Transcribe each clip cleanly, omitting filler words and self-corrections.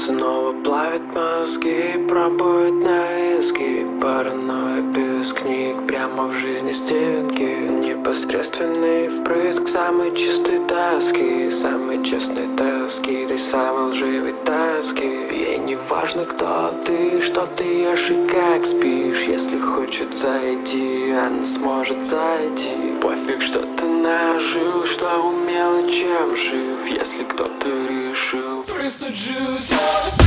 Снова плавит мозги, пробует на изгиб. Паранойя без книг, прямо в жизни Стивен Кинг. Непосредственный впрыск самой чистой тоски, самой честной тоски, той самой лживой тоски. Ей не важно, кто ты, что ты ешь и как спишь. Если хочет зайти, она сможет зайти. Пофиг, что ты нажил, что умел и чем жив. Если кто-то решил прыснуть жизнь.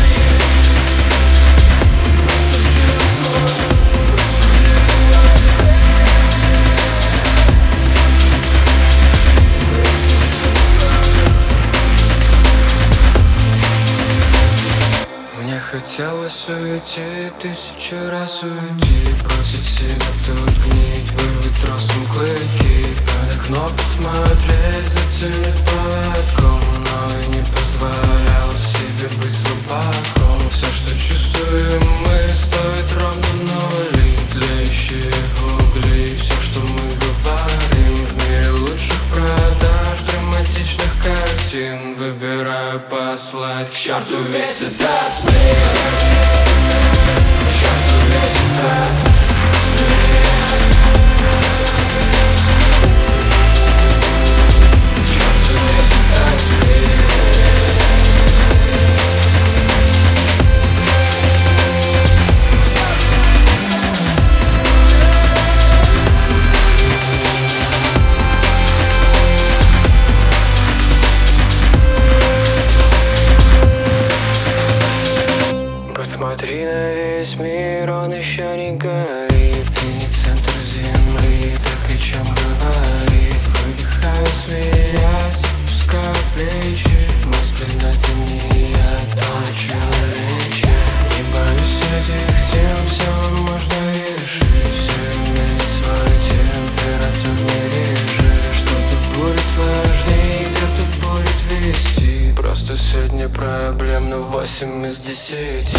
Мне хотелось уйти, 1000 раз уйти, бросить себя тут гнить, вырвать тросом клыки, под окно посмотреть, затянуть поводком, но и не позволял себе быть слабаком. Все, что чувствуем мы, стоит ровно нули, тлеющие угли. Все, что мы говорим, в мире лучших продаж, драматичных картин, выбираю послать к черту весь этот сплин. К черту весь этот Посмотри на весь мир, он еще не горит. Ты не центр земли, так о чем говорит. Выдыхаю, смеясь, опускаю плечи. Мысли на дне, я точно лечу. Не боюсь этих тем, все можно решить. Все имеет свой температурный режим. Что-то будет сложнее, где-то будет вести. Просто сегодня проблем, но 8 из 10.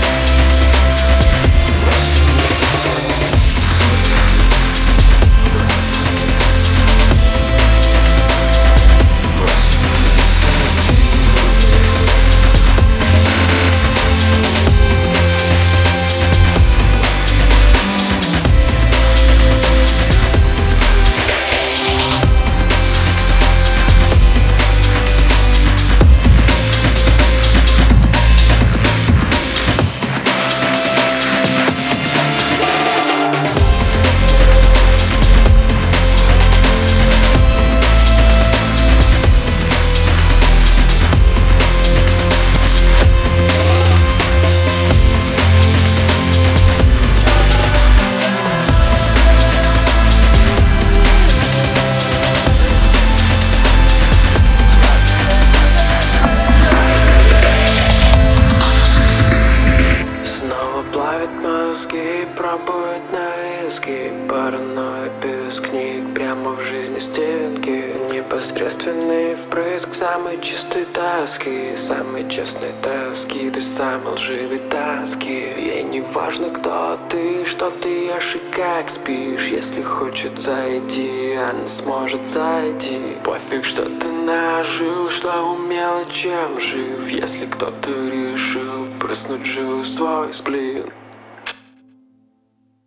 Пробует на изгиб, паранойя без книг, прямо в жизни Стивен Кинг. Непосредственный впрыск самой чистой тоски, самой честной тоски, той самой лживой тоски. Ей не важно, кто ты, что ты ешь и как спишь. Если хочет зайти, она сможет зайти. Пофиг, что ты нажил, что умел и чем жив. Если кто-то решил прыснуть жил свой сплин.